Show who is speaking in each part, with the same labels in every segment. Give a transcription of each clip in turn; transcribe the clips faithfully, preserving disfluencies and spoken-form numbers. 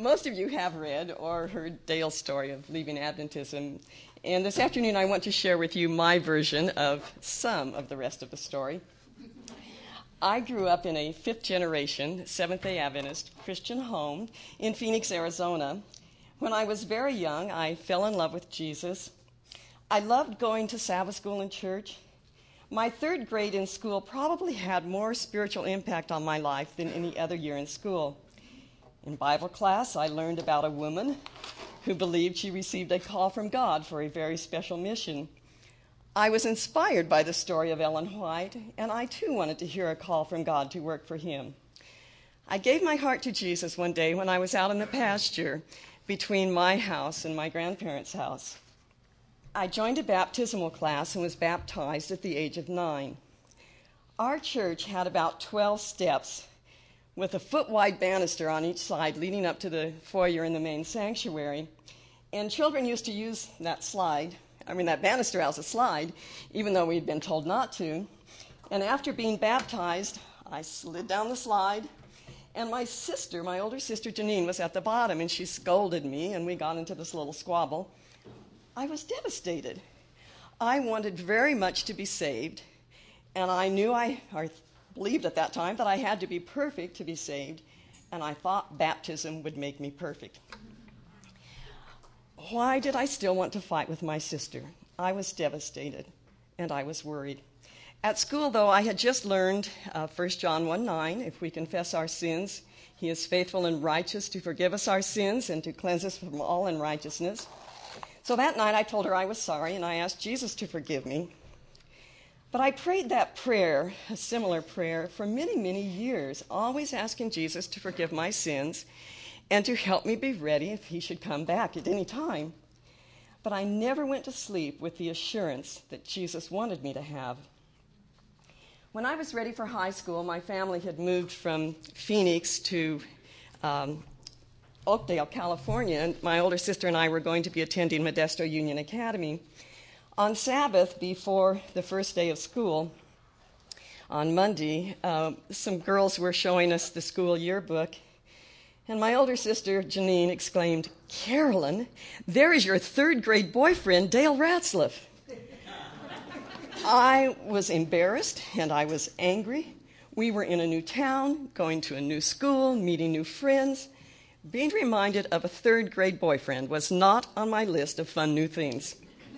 Speaker 1: Most of you have read or heard Dale's story of leaving Adventism, and this afternoon I want to share with you my version of some of the rest of the story. I grew up in a fifth-generation Seventh-day Adventist Christian home in Phoenix, Arizona. When I was very young, I fell in love with Jesus. I loved going to Sabbath school and church. My third grade in school probably had more spiritual impact on my life than any other year in school. In Bible class, I learned about a woman who believed she received a call from God for a very special mission. I was inspired by the story of Ellen White, and I too wanted to hear a call from God to work for him. I gave my heart to Jesus one day when I was out in the pasture between my house and my grandparents' house. I joined a baptismal class and was baptized at the age of nine. Our church had about twelve steps with a foot-wide banister on each side leading up to the foyer in the main sanctuary, and children used to use that slide I mean, that banister as a slide, even though we'd been told not to. And after being baptized, I slid down the slide, and my sister, my older sister Janine, was at the bottom, and she scolded me, and we got into this little squabble. I was devastated. I wanted very much to be saved, and I knew I, or believed at that time that I had to be perfect to be saved, and I thought baptism would make me perfect. Why did I still want to fight with my sister? I was devastated, and I was worried. At school, though, I had just learned uh, First John one nine, if we confess our sins, he is faithful and righteous to forgive us our sins and to cleanse us from all unrighteousness. So that night I told her I was sorry, and I asked Jesus to forgive me. But I prayed that prayer, a similar prayer, for many, many years, always asking Jesus to forgive my sins and to help me be ready if he should come back at any time. But I never went to sleep with the assurance that Jesus wanted me to have. When I was ready for high school, my family had moved from Phoenix to um, Oakdale, California, and my older sister and I were going to be attending Modesto Union Academy. On Sabbath, before the first day of school, on Monday, uh, some girls were showing us the school yearbook. And my older sister, Janine, exclaimed, "Carolyn, there is your third grade boyfriend, Dale Ratzliff." I was embarrassed and I was angry. We were in a new town, going to a new school, meeting new friends. Being reminded of a third grade boyfriend was not on my list of fun new things.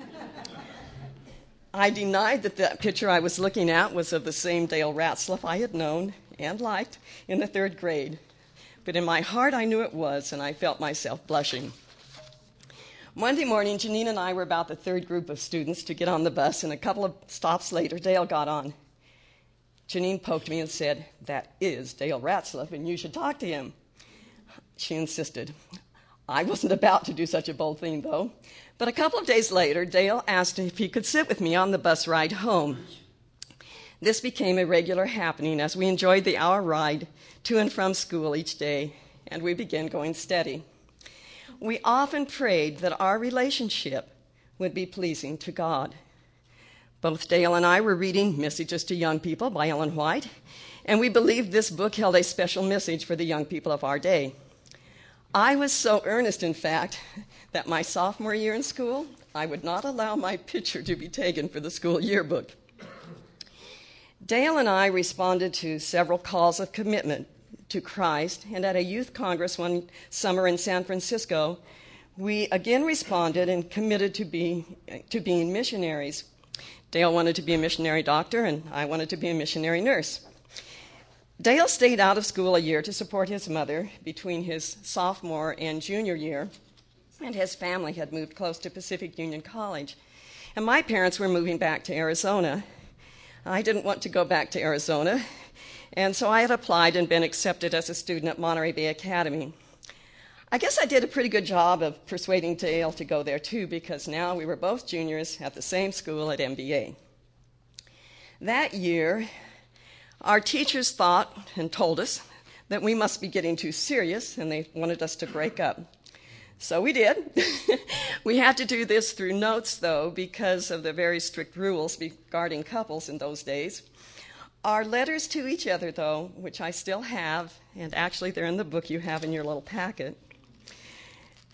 Speaker 1: I denied that that picture I was looking at was of the same Dale Ratzliff I had known and liked in the third grade. But in my heart, I knew it was, and I felt myself blushing. Monday morning, Janine and I were about the third group of students to get on the bus, and a couple of stops later, Dale got on. Janine poked me and said, "That is Dale Ratzliff, and you should talk to him." She insisted. I wasn't about to do such a bold thing, though. But a couple of days later, Dale asked if he could sit with me on the bus ride home. This became a regular happening as we enjoyed the hour ride to and from school each day, and we began going steady. We often prayed that our relationship would be pleasing to God. Both Dale and I were reading Messages to Young People by Ellen White, and we believed this book held a special message for the young people of our day. I was so earnest, in fact, that my sophomore year in school, I would not allow my picture to be taken for the school yearbook. Dale and I responded to several calls of commitment to Christ, and at a youth congress one summer in San Francisco, we again responded and committed to be to being missionaries. Dale wanted to be a missionary doctor, and I wanted to be a missionary nurse. Dale stayed out of school a year to support his mother between his sophomore and junior year, and his family had moved close to Pacific Union College. And my parents were moving back to Arizona. I didn't want to go back to Arizona, and so I had applied and been accepted as a student at Monterey Bay Academy. I guess I did a pretty good job of persuading Dale to go there too, because now we were both juniors at the same school at M B A. That year, our teachers thought and told us that we must be getting too serious, and they wanted us to break up. So we did. We had to do this through notes, though, because of the very strict rules regarding couples in those days. Our letters to each other, though, which I still have, and actually they're in the book you have in your little packet,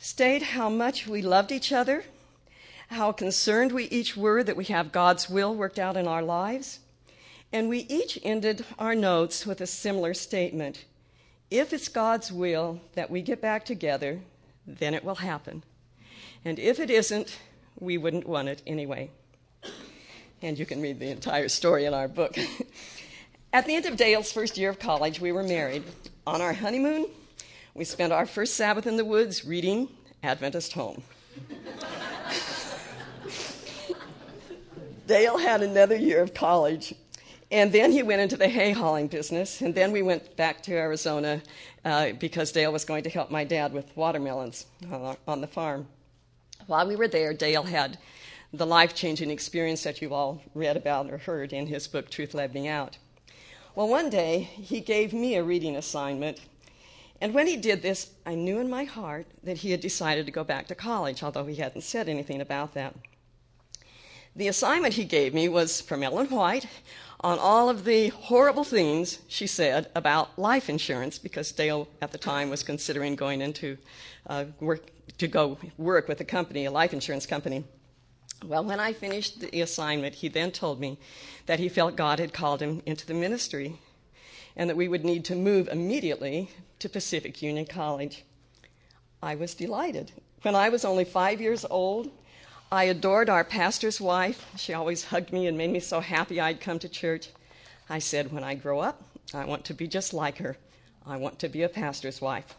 Speaker 1: state how much we loved each other, how concerned we each were that we have God's will worked out in our lives, and we each ended our notes with a similar statement. If it's God's will that we get back together, then it will happen. And if it isn't, we wouldn't want it anyway. And you can read the entire story in our book. At the end of Dale's first year of college, we were married. On our honeymoon, we spent our first Sabbath in the woods reading Adventist Home. Dale had another year of college, and then he went into the hay hauling business, and then we went back to Arizona uh, because Dale was going to help my dad with watermelons uh, on the farm. While we were there, Dale had the life-changing experience that you've all read about or heard in his book, Truth Led Me Out. Well, one day, he gave me a reading assignment, and when he did this, I knew in my heart that he had decided to go back to college, although he hadn't said anything about that. The assignment he gave me was from Ellen White on all of the horrible things she said about life insurance, because Dale at the time was considering going into uh, work to go work with a company, a life insurance company. Well, when I finished the assignment, he then told me that he felt God had called him into the ministry and that we would need to move immediately to Pacific Union College. I was delighted. When I was only five years old, I adored our pastor's wife. She always hugged me and made me so happy I'd come to church. I said, when I grow up, I want to be just like her. I want to be a pastor's wife.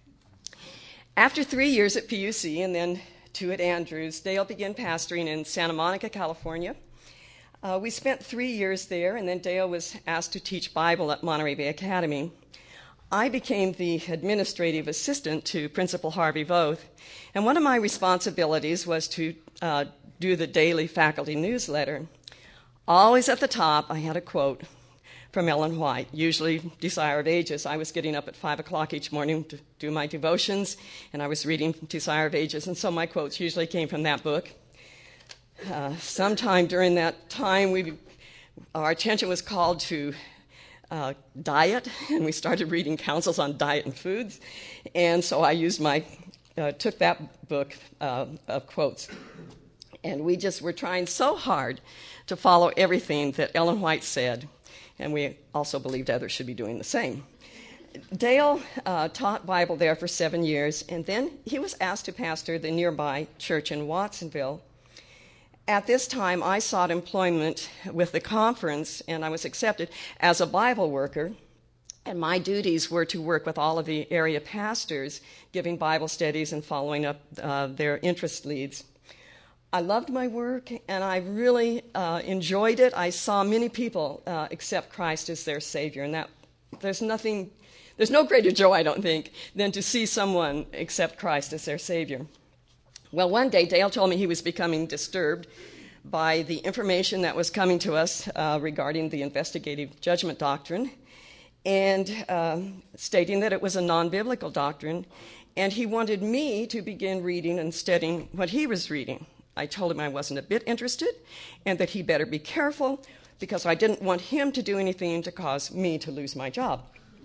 Speaker 1: After three years at P U C and then two at Andrews, Dale began pastoring in Santa Monica, California. Uh, we spent three years there, and then Dale was asked to teach Bible at Monterey Bay Academy. I became the administrative assistant to Principal Harvey Voth, and one of my responsibilities was to uh, do the daily faculty newsletter. Always at the top, I had a quote from Ellen White, usually Desire of Ages. I was getting up at five o'clock each morning to do my devotions, and I was reading Desire of Ages, and so my quotes usually came from that book. Uh, sometime during that time, we, our attention was called to uh, diet, and we started reading counsels on diet and foods, and so I used my, uh, took that book uh, of quotes, and we just were trying so hard to follow everything that Ellen White said, and we also believed others should be doing the same. Dale uh, taught Bible there for seven years, and then he was asked to pastor the nearby church in Watsonville. At this time, I sought employment with the conference, and I was accepted as a Bible worker, and my duties were to work with all of the area pastors, giving Bible studies and following up uh, their interest leads. I loved my work, and I really uh, enjoyed it. I saw many people uh, accept Christ as their Savior, and that there's nothing, there's no greater joy, I don't think, than to see someone accept Christ as their Savior. Well, one day, Dale told me he was becoming disturbed by the information that was coming to us uh, regarding the investigative judgment doctrine, and uh, stating that it was a non-biblical doctrine, and he wanted me to begin reading and studying what he was reading. I told him I wasn't a bit interested, and that he better be careful, because I didn't want him to do anything to cause me to lose my job.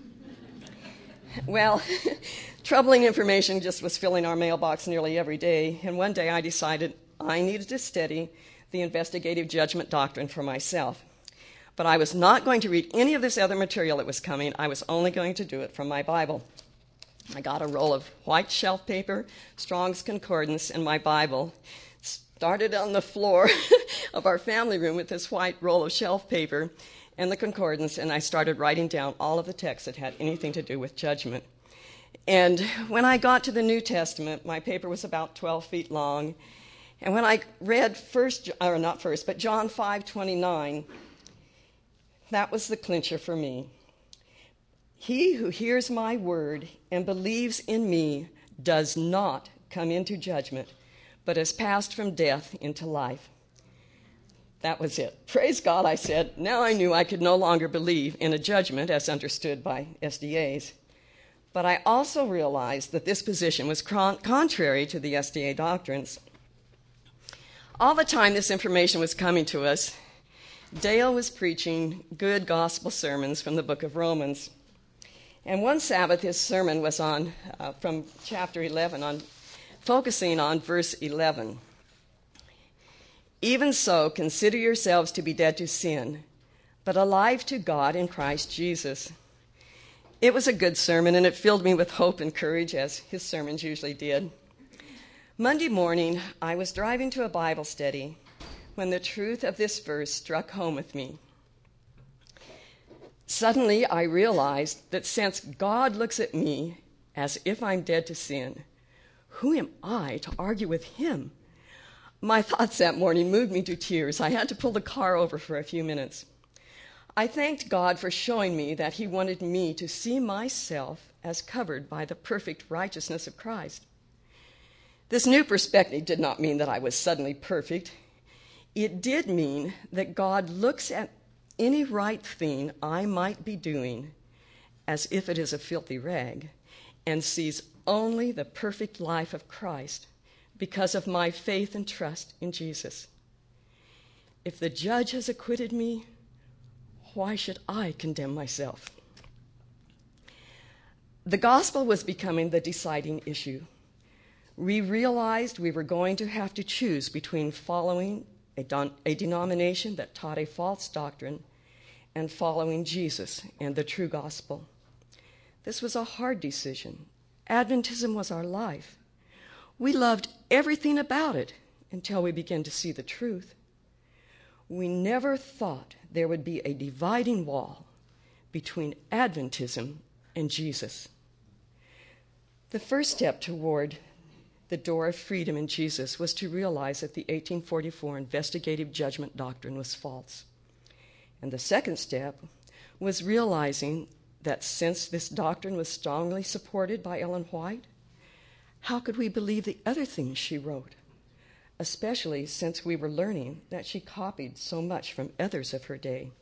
Speaker 1: Well, troubling information just was filling our mailbox nearly every day, and one day I decided I needed to study the investigative judgment doctrine for myself. But I was not going to read any of this other material that was coming. I was only going to do it from my Bible. I got a roll of white shelf paper, Strong's Concordance, and my Bible. Started on the floor of our family room with this white roll of shelf paper and the concordance, and I started writing down all of the texts that had anything to do with judgment. And when I got to the New Testament, my paper was about twelve feet long, and when I read first, or not first, but John five twenty-nine, that was the clincher for me. He who hears my word and believes in me does not come into judgment, but has passed from death into life. That was it. Praise God, I said. Now I knew I could no longer believe in a judgment as understood by S D As. But I also realized that this position was con- contrary to the S D A doctrines. All the time this information was coming to us, Dale was preaching good gospel sermons from the book of Romans. And one Sabbath, his sermon was on, uh, from chapter eleven, on focusing on verse eleven. Even so, consider yourselves to be dead to sin, but alive to God in Christ Jesus. It was a good sermon, and it filled me with hope and courage, as his sermons usually did. Monday morning, I was driving to a Bible study when the truth of this verse struck home with me. Suddenly, I realized that since God looks at me as if I'm dead to sin, who am I to argue with him? My thoughts that morning moved me to tears. I had to pull the car over for a few minutes. I thanked God for showing me that he wanted me to see myself as covered by the perfect righteousness of Christ. This new perspective did not mean that I was suddenly perfect. It did mean that God looks at any right thing I might be doing as if it is a filthy rag and sees only the perfect life of Christ because of my faith and trust in Jesus. If the judge has acquitted me, why should I condemn myself? The gospel was becoming the deciding issue. We realized we were going to have to choose between following a, don- a denomination that taught a false doctrine and following Jesus and the true gospel. This was a hard decision. Adventism was our life. We loved everything about it until we began to see the truth. We never thought there would be a dividing wall between Adventism and Jesus. The first step toward the door of freedom in Jesus was to realize that the eighteen forty-four investigative judgment doctrine was false. And the second step was realizing that since this doctrine was strongly supported by Ellen White, how could we believe the other things she wrote, especially since we were learning that she copied so much from others of her day?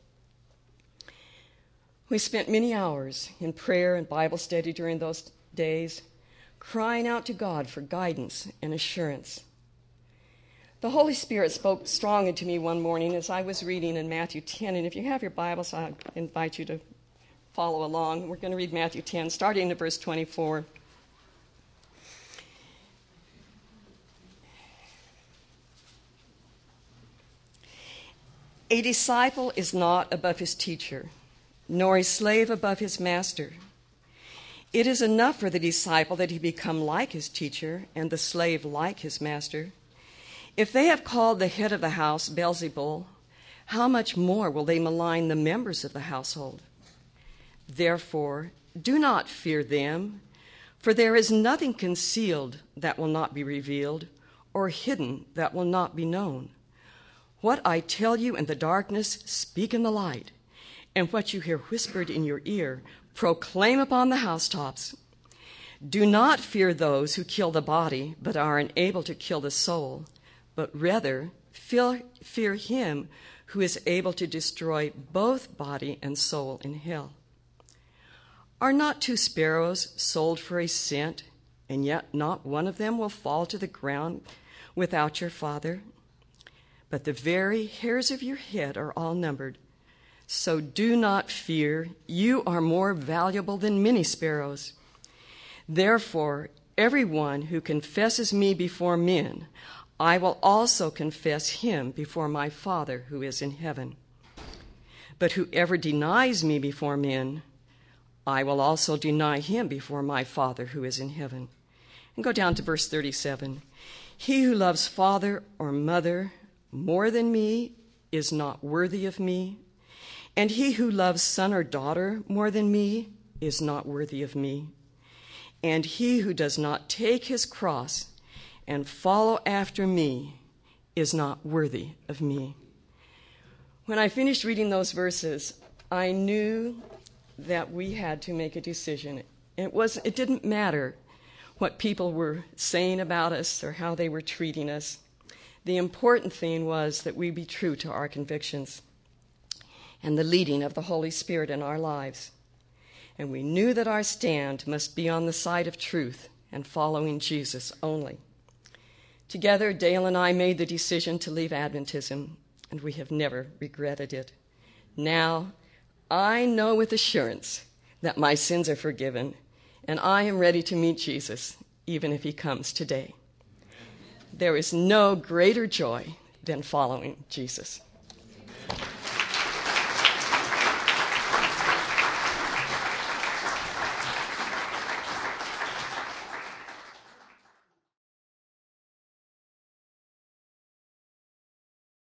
Speaker 1: We spent many hours in prayer and Bible study during those days, crying out to God for guidance and assurance. The Holy Spirit spoke strongly to me one morning as I was reading in Matthew ten, and if you have your Bibles, I invite you to follow along. We're going to read Matthew ten, starting at verse twenty-four. A disciple is not above his teacher, nor a slave above his master. It is enough for the disciple that he become like his teacher and the slave like his master. If they have called the head of the house Beelzebul, how much more will they malign the members of the household? Therefore, do not fear them, for there is nothing concealed that will not be revealed, or hidden that will not be known. What I tell you in the darkness, speak in the light, and what you hear whispered in your ear, proclaim upon the housetops. Do not fear those who kill the body, but are unable to kill the soul, but rather fear, fear him who is able to destroy both body and soul in hell. Are not two sparrows sold for a cent, and yet not one of them will fall to the ground without your Father? But the very hairs of your head are all numbered. So do not fear, you are more valuable than many sparrows. Therefore, everyone who confesses me before men, I will also confess him before my Father who is in heaven. But whoever denies me before men, I will also deny him before my Father who is in heaven. And go down to verse thirty-seven. He who loves father or mother more than me is not worthy of me, and he who loves son or daughter more than me is not worthy of me. And he who does not take his cross and follow after me is not worthy of me. When I finished reading those verses, I knew that we had to make a decision. It was, it didn't matter what people were saying about us or how they were treating us. The important thing was that we be true to our convictions and the leading of the Holy Spirit in our lives. And we knew that our stand must be on the side of truth and following Jesus only. Together, Dale and I made the decision to leave Adventism, and we have never regretted it. Now, I know with assurance that my sins are forgiven, and I am ready to meet Jesus, even if he comes today. there is no greater joy than following Jesus.